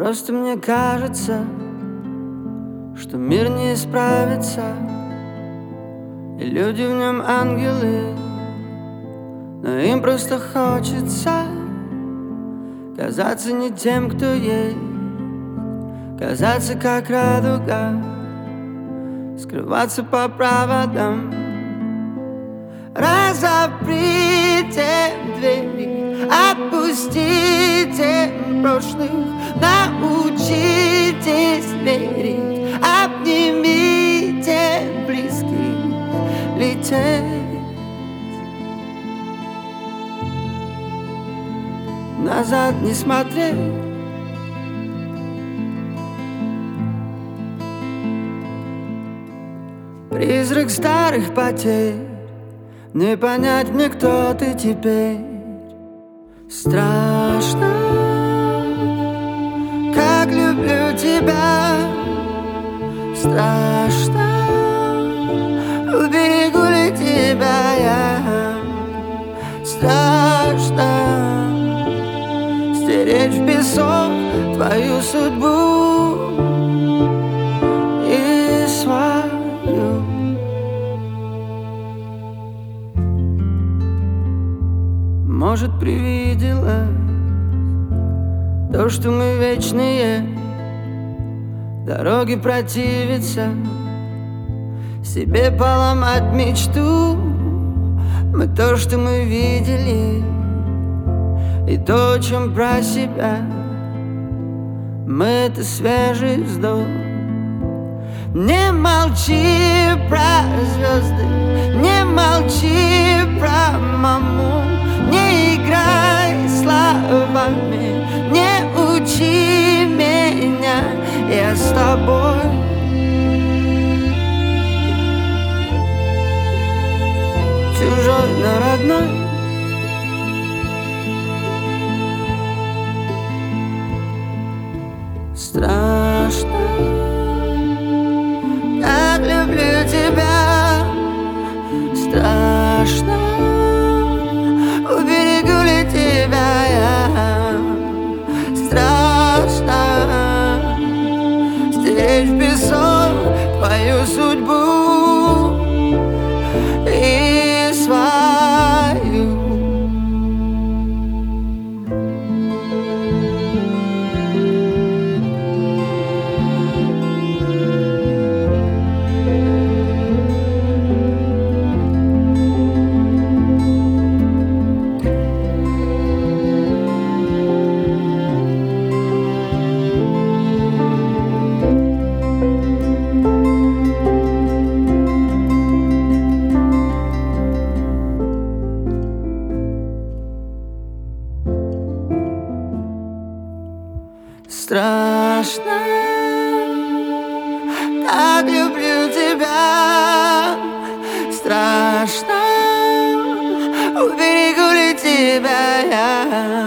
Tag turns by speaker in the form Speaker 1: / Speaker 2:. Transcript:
Speaker 1: Просто мне кажется, что мир не исправится, и люди в нем ангелы, но им просто хочется казаться не тем, кто есть, казаться как радуга, скрываться по проводам. Разоприте двери, отпустите прошлых, научитесь верить, обнимите близких, лететь. Назад не смотреть. Призрак старых потерь, не понять мне, кто ты теперь. Страшно, как люблю тебя. Страшно, уберегу ли тебя я. Страшно стереть в песок твою судьбу и свою. Может, привиделось то, что мы вечные, дороги противятся, себе поломать мечту. Мы то, что мы видели, и то, о чем про себя. Мы — это свежий вздох. Не молчи про звезды, не молчи про маму, не играй словами, не учи меня, я с тобой. Чужой, но родной. Страшно, как люблю тебя. Страшно, уберегу ли тебя я. Страшно стереть в песок твою судьбу и свою. Страшно, как люблю тебя. Страшно, уберегу ли тебя я.